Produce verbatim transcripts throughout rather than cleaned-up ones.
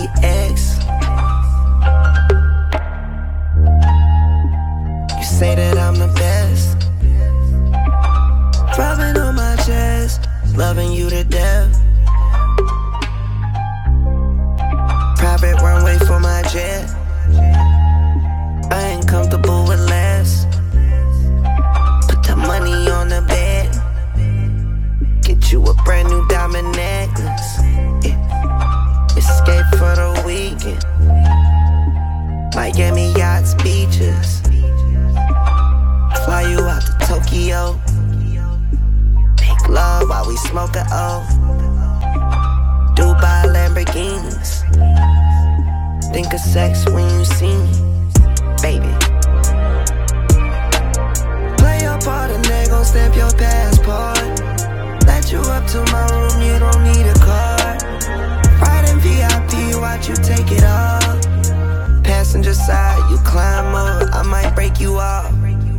ex. You say that I'm the best. Rubbing on my chest, loving you to death. Private runway for my jet. I ain't comfortable with less. Put the money on the bed. Get you a brand new diamond necklace. Yeah. Escape for the weekend. Miami yachts, beaches. Fly you out to Tokyo. Make love while we smoke a O. Dubai Lamborghinis. Think of sex when you see me, baby. Play your part and they gon' stamp your passport. Let you up to my room, you don't need a card. Ride in V I P, watch you take it off. Passenger side, you climb up, I might break you off.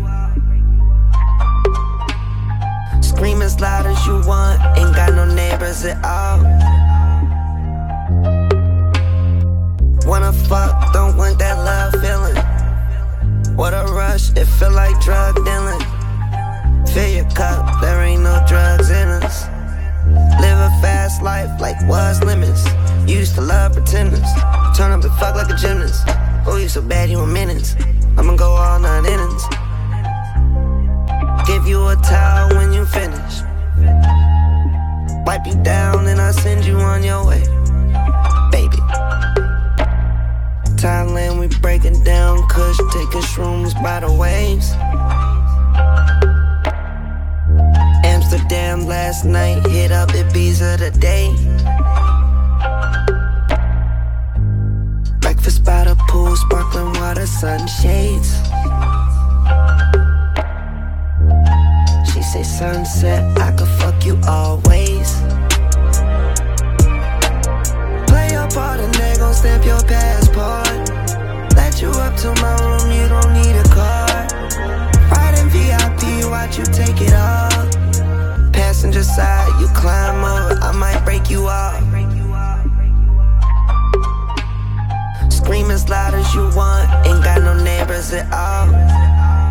Scream as loud as you want, ain't got no neighbors at all. Wanna fuck, don't want that love feeling. What a rush, it feel like drug dealing. Fill your cup, there ain't no drugs in us. Live a fast life like what's limits. Used to love pretenders. Turn up and fuck like a gymnast. Oh, you so bad, you in minutes. I'ma go all nine innings. Give you a towel when you finish. Wipe you down and I send you on your way, baby. Thailand, we breaking down kush, taking shrooms by the waves. Amsterdam last night, hit up Ibiza today. Breakfast by the pool, sparkling water, sunshades. She say sunset, I could fuck you always. Play your part and they gon' stamp your passport. Let you up to my room, you don't need a card. Ride in V I P, watch you take it off. Passenger side, you climb up, I might break you off. Scream as loud as you want, ain't got no neighbors at all.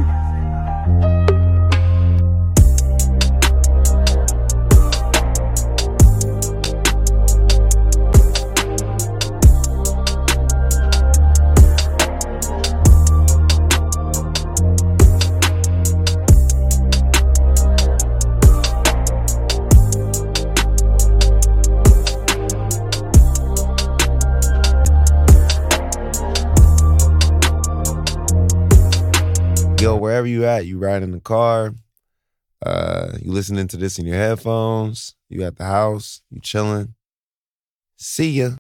Yo, wherever you at, you ride in the car, uh, you listening to this in your headphones, you at the house, you chilling. See ya.